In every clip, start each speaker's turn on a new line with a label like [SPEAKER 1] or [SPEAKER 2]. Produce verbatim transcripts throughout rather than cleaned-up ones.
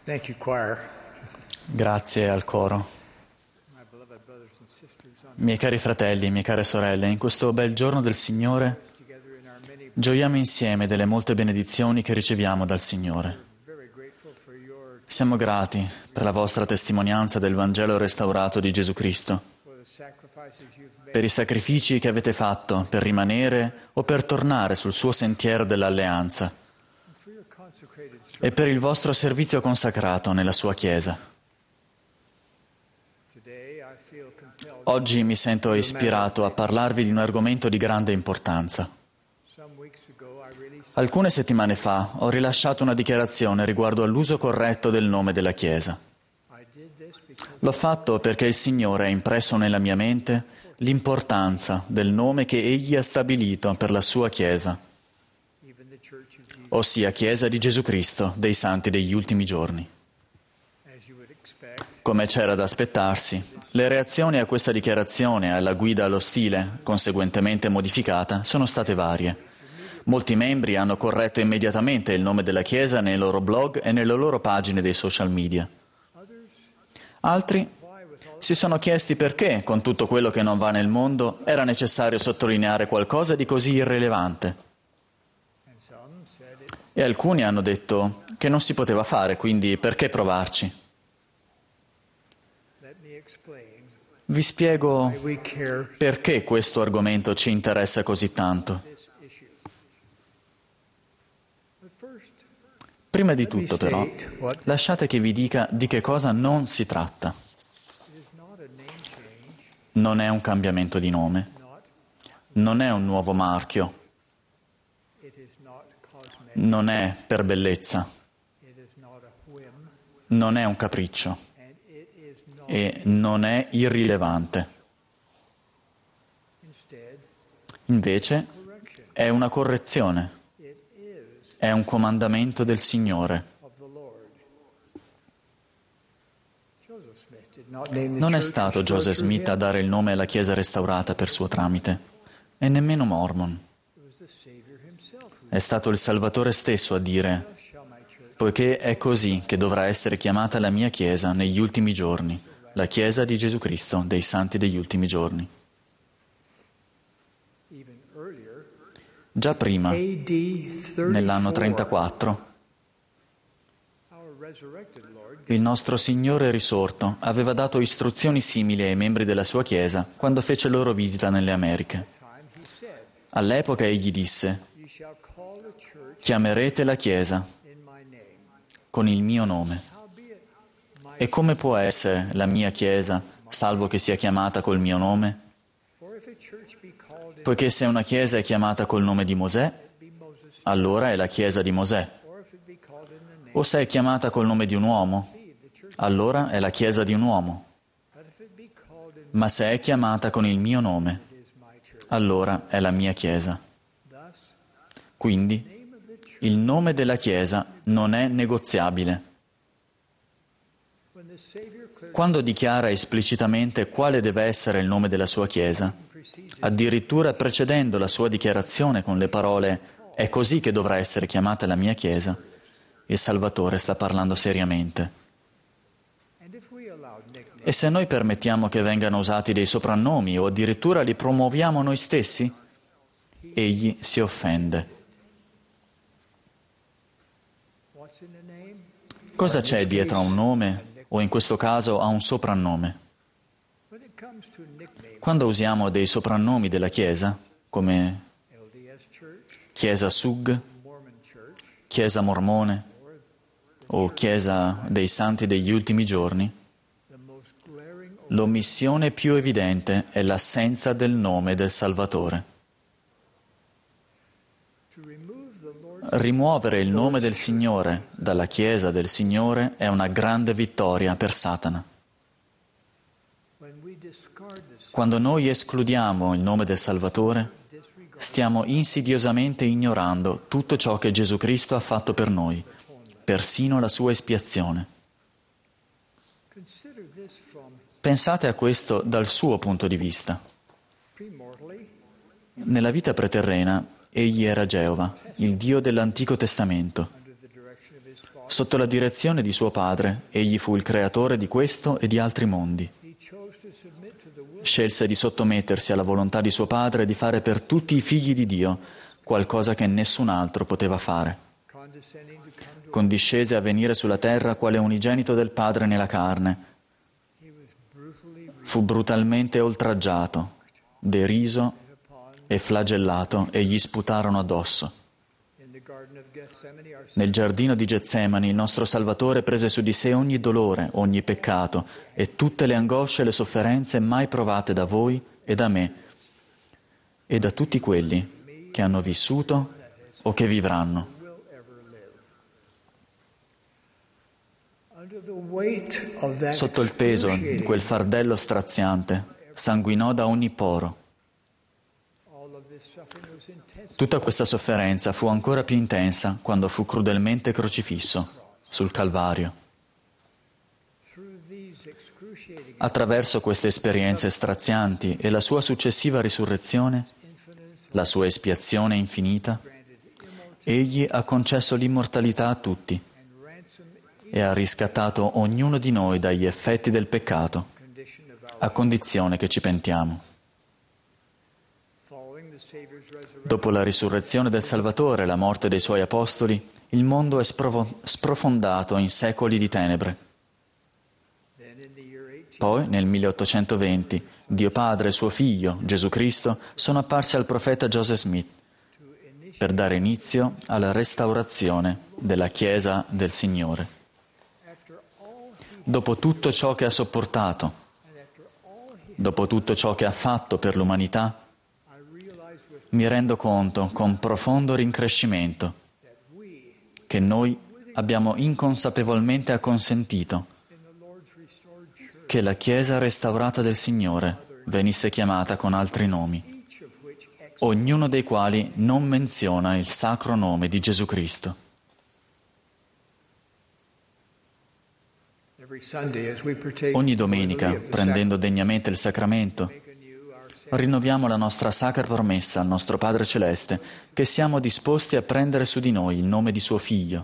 [SPEAKER 1] Thank you, choir.
[SPEAKER 2] Grazie al coro. Miei cari fratelli, mie care sorelle, in questo bel giorno del Signore gioiamo insieme delle molte benedizioni che riceviamo dal Signore. Siamo grati per la vostra testimonianza del Vangelo restaurato di Gesù Cristo, per i sacrifici che avete fatto per rimanere o per tornare sul suo sentiero dell'alleanza e per il vostro servizio consacrato nella sua Chiesa. Oggi mi sento ispirato a parlarvi di un argomento di grande importanza. Alcune settimane fa ho rilasciato una dichiarazione riguardo all'uso corretto del nome della Chiesa. L'ho fatto perché il Signore ha impresso nella mia mente l'importanza del nome che Egli ha stabilito per la sua Chiesa, ossia Chiesa di Gesù Cristo dei Santi degli ultimi giorni. Come c'era da aspettarsi, le reazioni a questa dichiarazione e alla guida allo stile, conseguentemente modificata, sono state varie. Molti membri hanno corretto immediatamente il nome della Chiesa nei loro blog e nelle loro pagine dei social media. Altri si sono chiesti perché, con tutto quello che non va nel mondo, era necessario sottolineare qualcosa di così irrilevante. E alcuni hanno detto che non si poteva fare, quindi perché provarci? Vi spiego perché questo argomento ci interessa così tanto. Prima di tutto, però, lasciate che vi dica di che cosa non si tratta. Non è un cambiamento di nome, non è un nuovo marchio, non è per bellezza, non è un capriccio e non è irrilevante. Invece è una correzione, è un comandamento del Signore. Non è stato Joseph Smith a dare il nome alla Chiesa restaurata per suo tramite, e nemmeno Mormon. È stato il Salvatore stesso a dire: poiché è così che dovrà essere chiamata la mia Chiesa negli ultimi giorni, la Chiesa di Gesù Cristo dei Santi degli ultimi giorni. Già prima, nell'anno trentaquattro, il nostro Signore risorto aveva dato istruzioni simili ai membri della sua Chiesa quando fece loro visita nelle Americhe. All'epoca egli disse: chiamerete la Chiesa con il mio nome. E come può essere la mia Chiesa, salvo che sia chiamata col mio nome? Poiché se una Chiesa è chiamata col nome di Mosè, allora è la Chiesa di Mosè. O se è chiamata col nome di un uomo, allora è la Chiesa di un uomo. Ma se è chiamata con il mio nome, allora è la mia Chiesa. Quindi, il nome della Chiesa non è negoziabile. Quando dichiara esplicitamente quale deve essere il nome della sua Chiesa, addirittura precedendo la sua dichiarazione con le parole «è così che dovrà essere chiamata la mia Chiesa», il Salvatore sta parlando seriamente. E se noi permettiamo che vengano usati dei soprannomi o addirittura li promuoviamo noi stessi, egli si offende. Cosa c'è dietro a un nome o in questo caso a un soprannome? Quando usiamo dei soprannomi della Chiesa, come Chiesa Sug, Chiesa Mormone o Chiesa dei Santi degli ultimi giorni, l'omissione più evidente è l'assenza del nome del Salvatore. Rimuovere il nome del Signore dalla Chiesa del Signore è una grande vittoria per Satana. Quando noi escludiamo il nome del Salvatore, stiamo insidiosamente ignorando tutto ciò che Gesù Cristo ha fatto per noi, persino la sua espiazione. Pensate a questo dal suo punto di vista. Nella vita preterrena, egli era Geova, il Dio dell'Antico Testamento. Sotto la direzione di suo padre, egli fu il creatore di questo e di altri mondi. Scelse di sottomettersi alla volontà di suo padre e di fare per tutti i figli di Dio qualcosa che nessun altro poteva fare. Condiscese a venire sulla terra quale unigenito del Padre nella carne. Fu brutalmente oltraggiato, deriso e flagellato e gli sputarono addosso. Nel giardino di Getsemani il nostro Salvatore prese su di sé ogni dolore, ogni peccato e tutte le angosce e le sofferenze mai provate da voi e da me e da tutti quelli che hanno vissuto o che vivranno. Sotto il peso di quel fardello straziante, sanguinò da ogni poro. Tutta questa sofferenza fu ancora più intensa quando fu crudelmente crocifisso sul Calvario. Attraverso queste esperienze strazianti e la sua successiva risurrezione, la sua espiazione infinita, egli ha concesso l'immortalità a tutti e ha riscattato ognuno di noi dagli effetti del peccato, a condizione che ci pentiamo. Dopo la risurrezione del Salvatore e la morte dei suoi apostoli, il mondo è sprovo- sprofondato in secoli di tenebre. Poi, nel milleottocentoventi, Dio Padre e suo Figlio, Gesù Cristo, sono apparsi al profeta Joseph Smith per dare inizio alla restaurazione della Chiesa del Signore. Dopo tutto ciò che ha sopportato, dopo tutto ciò che ha fatto per l'umanità, mi rendo conto con profondo rincrescimento che noi abbiamo inconsapevolmente acconsentito che la Chiesa restaurata del Signore venisse chiamata con altri nomi, ognuno dei quali non menziona il sacro nome di Gesù Cristo. Ogni domenica, prendendo degnamente il sacramento, rinnoviamo la nostra sacra promessa al nostro Padre Celeste che siamo disposti a prendere su di noi il nome di suo Figlio,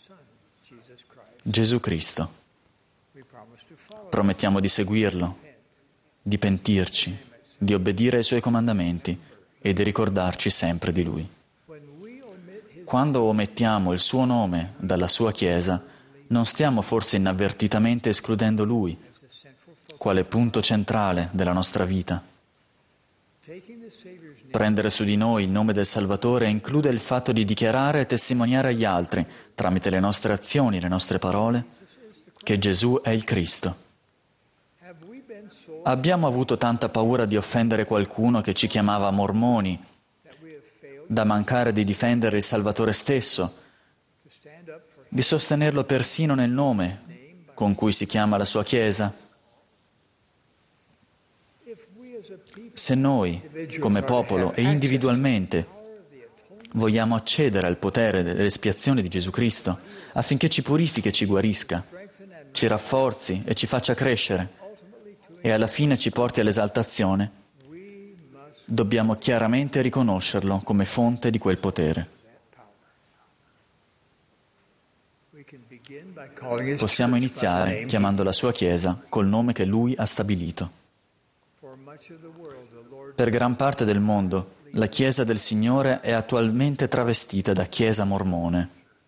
[SPEAKER 2] Gesù Cristo. Promettiamo di seguirlo, di pentirci, di obbedire ai suoi comandamenti e di ricordarci sempre di Lui. Quando omettiamo il suo nome dalla sua Chiesa, non stiamo forse inavvertitamente escludendo Lui, quale punto centrale della nostra vita? Prendere su di noi il nome del Salvatore include il fatto di dichiarare e testimoniare agli altri, tramite le nostre azioni e le nostre parole, che Gesù è il Cristo. Abbiamo avuto tanta paura di offendere qualcuno che ci chiamava mormoni, da mancare di difendere il Salvatore stesso, di sostenerlo persino nel nome con cui si chiama la sua Chiesa. Se noi, come popolo e individualmente, vogliamo accedere al potere dell'espiazione di Gesù Cristo affinché ci purifichi e ci guarisca, ci rafforzi e ci faccia crescere e alla fine ci porti all'esaltazione, dobbiamo chiaramente riconoscerlo come fonte di quel potere. Possiamo iniziare chiamando la sua Chiesa col nome che Lui ha stabilito. Per gran parte del mondo, la Chiesa del Signore è attualmente travestita da Chiesa mormone.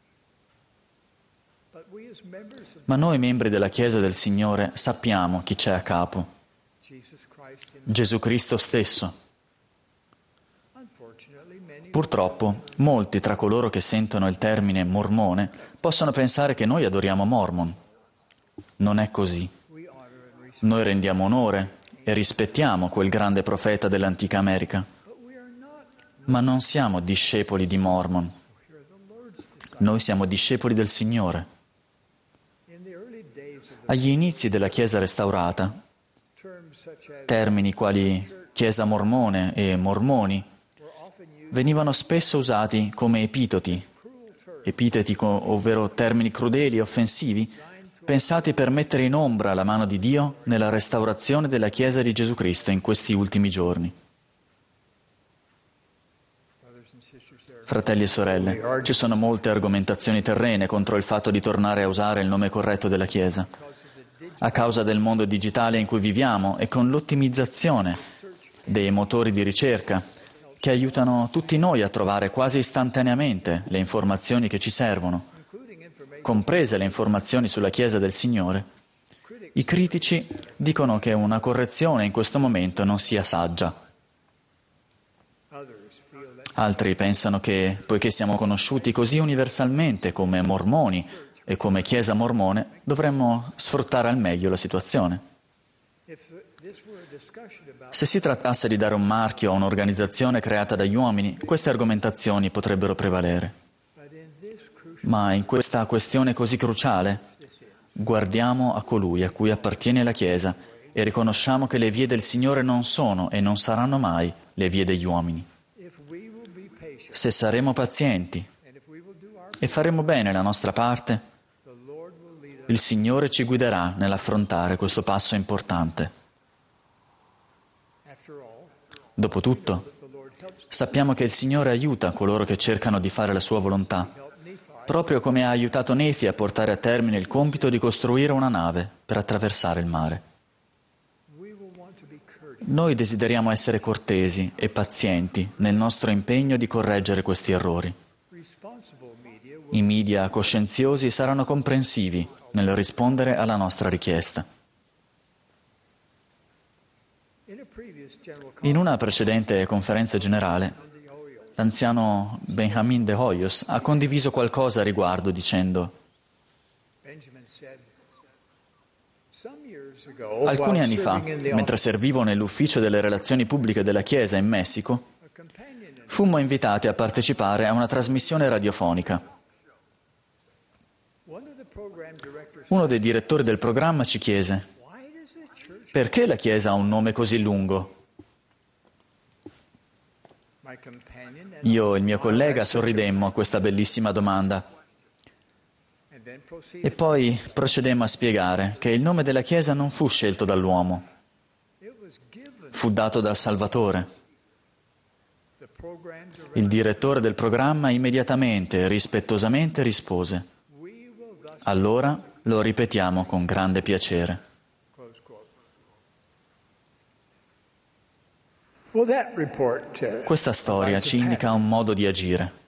[SPEAKER 2] Ma noi membri della Chiesa del Signore sappiamo chi c'è a capo. Gesù Cristo stesso. Purtroppo, molti tra coloro che sentono il termine mormone possono pensare che noi adoriamo Mormon. Non è così. Noi rendiamo onore e rispettiamo quel grande profeta dell'antica America. Ma non siamo discepoli di Mormon. Noi siamo discepoli del Signore. Agli inizi della Chiesa restaurata, termini quali Chiesa mormone e mormoni venivano spesso usati come epiteti, epiteti ovvero termini crudeli e offensivi, pensati per mettere in ombra la mano di Dio nella restaurazione della Chiesa di Gesù Cristo in questi ultimi giorni. Fratelli e sorelle, ci sono molte argomentazioni terrene contro il fatto di tornare a usare il nome corretto della Chiesa. A causa del mondo digitale in cui viviamo e con l'ottimizzazione dei motori di ricerca che aiutano tutti noi a trovare quasi istantaneamente le informazioni che ci servono, comprese le informazioni sulla Chiesa del Signore, i critici dicono che una correzione in questo momento non sia saggia. Altri pensano che, poiché siamo conosciuti così universalmente come mormoni e come Chiesa mormone, dovremmo sfruttare al meglio la situazione. Se si trattasse di dare un marchio a un'organizzazione creata dagli uomini, queste argomentazioni potrebbero prevalere. Ma in questa questione così cruciale, guardiamo a colui a cui appartiene la Chiesa e riconosciamo che le vie del Signore non sono e non saranno mai le vie degli uomini. Se saremo pazienti e faremo bene la nostra parte, il Signore ci guiderà nell'affrontare questo passo importante. Dopotutto, sappiamo che il Signore aiuta coloro che cercano di fare la sua volontà, proprio come ha aiutato Nefi a portare a termine il compito di costruire una nave per attraversare il mare. Noi desideriamo essere cortesi e pazienti nel nostro impegno di correggere questi errori. I media coscienziosi saranno comprensivi nel rispondere alla nostra richiesta. In una precedente conferenza generale, l'anziano Benjamin de Hoyos ha condiviso qualcosa a riguardo dicendo: alcuni anni fa, mentre servivo nell'ufficio delle relazioni pubbliche della Chiesa in Messico, fummo invitati a partecipare a una trasmissione radiofonica. Uno dei direttori del programma ci chiese: perché la Chiesa ha un nome così lungo? Io e il mio collega sorridemmo a questa bellissima domanda e poi procedemmo a spiegare che il nome della Chiesa non fu scelto dall'uomo, fu dato dal Salvatore. Il direttore del programma immediatamente e rispettosamente rispose: allora lo ripetiamo con grande piacere. Questa storia ci indica un modo di agire.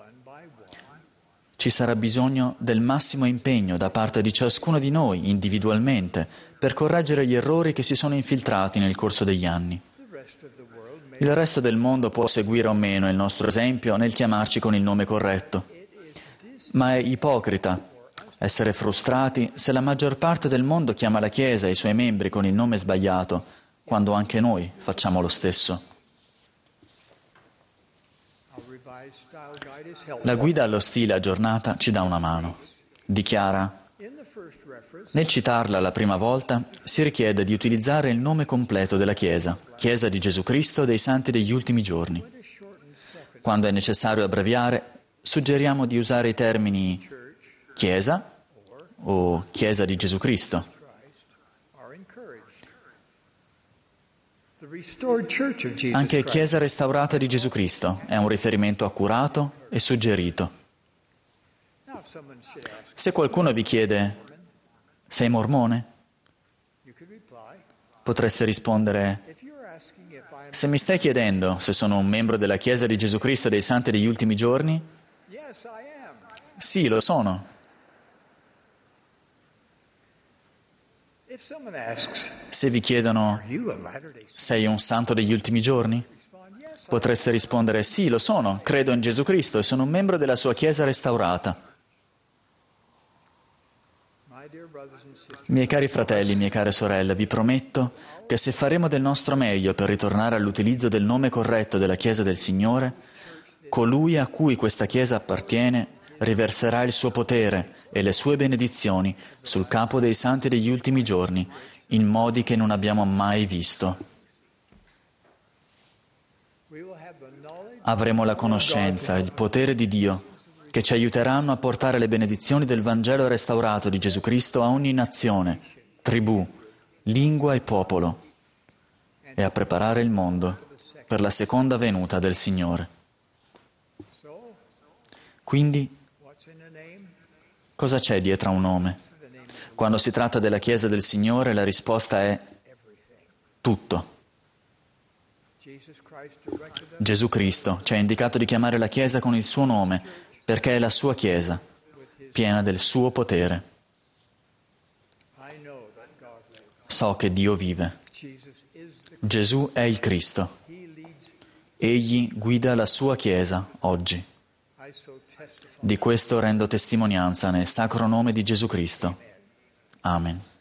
[SPEAKER 2] Ci sarà bisogno del massimo impegno da parte di ciascuno di noi individualmente per correggere gli errori che si sono infiltrati nel corso degli anni. Il resto del mondo può seguire o meno il nostro esempio nel chiamarci con il nome corretto, ma è ipocrita essere frustrati se la maggior parte del mondo chiama la Chiesa e i suoi membri con il nome sbagliato, quando anche noi facciamo lo stesso. La guida allo stile aggiornata ci dà una mano. Dichiara: nel citarla la prima volta si richiede di utilizzare il nome completo della Chiesa, Chiesa di Gesù Cristo dei Santi degli Ultimi Giorni. Quando è necessario abbreviare, suggeriamo di usare i termini Chiesa o Chiesa di Gesù Cristo. Anche Chiesa restaurata di Gesù Cristo è un riferimento accurato e suggerito. Se qualcuno vi chiede: sei mormone? Potreste rispondere: se mi stai chiedendo se sono un membro della Chiesa di Gesù Cristo dei Santi degli Ultimi Giorni, sì, lo sono. Se vi chiedono: sei un santo degli ultimi giorni? Potreste rispondere: sì, lo sono, credo in Gesù Cristo e sono un membro della sua Chiesa restaurata. Miei cari fratelli, mie care sorelle, vi prometto che se faremo del nostro meglio per ritornare all'utilizzo del nome corretto della Chiesa del Signore, colui a cui questa Chiesa appartiene riverserà il suo potere e le sue benedizioni sul capo dei santi degli ultimi giorni in modi che non abbiamo mai visto. Avremo la conoscenza e il potere di Dio che ci aiuteranno a portare le benedizioni del Vangelo restaurato di Gesù Cristo a ogni nazione, tribù, lingua e popolo e a preparare il mondo per la seconda venuta del Signore. Quindi, cosa c'è dietro a un nome? Quando si tratta della Chiesa del Signore, la risposta è tutto. Gesù Cristo ci ha indicato di chiamare la Chiesa con il suo nome, perché è la sua Chiesa, piena del suo potere. So che Dio vive. Gesù è il Cristo. Egli guida la sua Chiesa oggi. Di questo rendo testimonianza nel sacro nome di Gesù Cristo. Amen.